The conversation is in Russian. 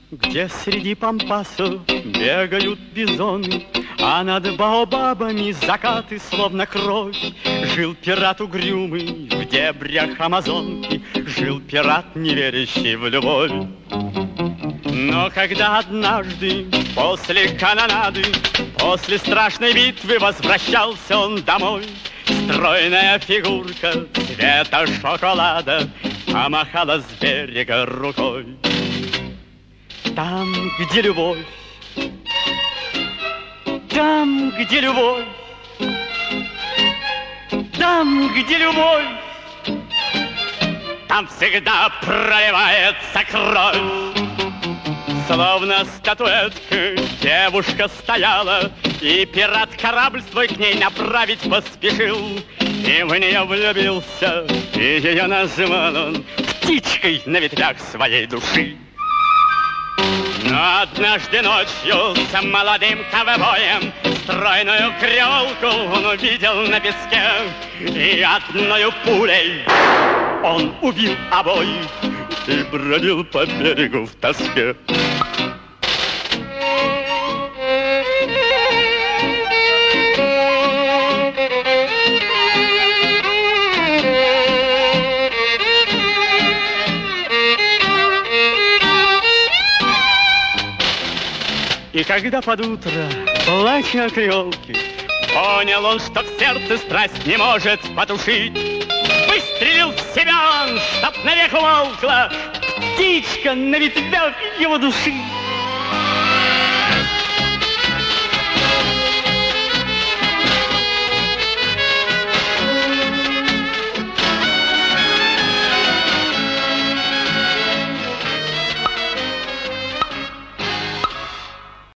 Где среди пампасов бегают бизоны, а над баобабами закаты, словно кровь. Жил пират угрюмый в дебрях Амазонки, жил пират, не верящий в любовь. Но когда однажды после канонады, после страшной битвы возвращался он домой, стройная фигурка цвета шоколада помахала с берега рукой. Там, где любовь, там, где любовь, там, где любовь, там всегда проливается кровь. Словно статуэтка девушка стояла, и пират корабль свой к ней направить поспешил. И в нее влюбился, и ее назвал он птичкой на ветвях своей души. Но однажды ночью с молодым ковбоем стройную креолку он увидел на песке, и одною пулей он убил обоих и бродил по берегу в тоске. И когда под утро, плача о креолке, понял он, что в сердце страсть не может потушить, выстрелил в себя он, чтоб навек умолкла птичка на ветвях его души.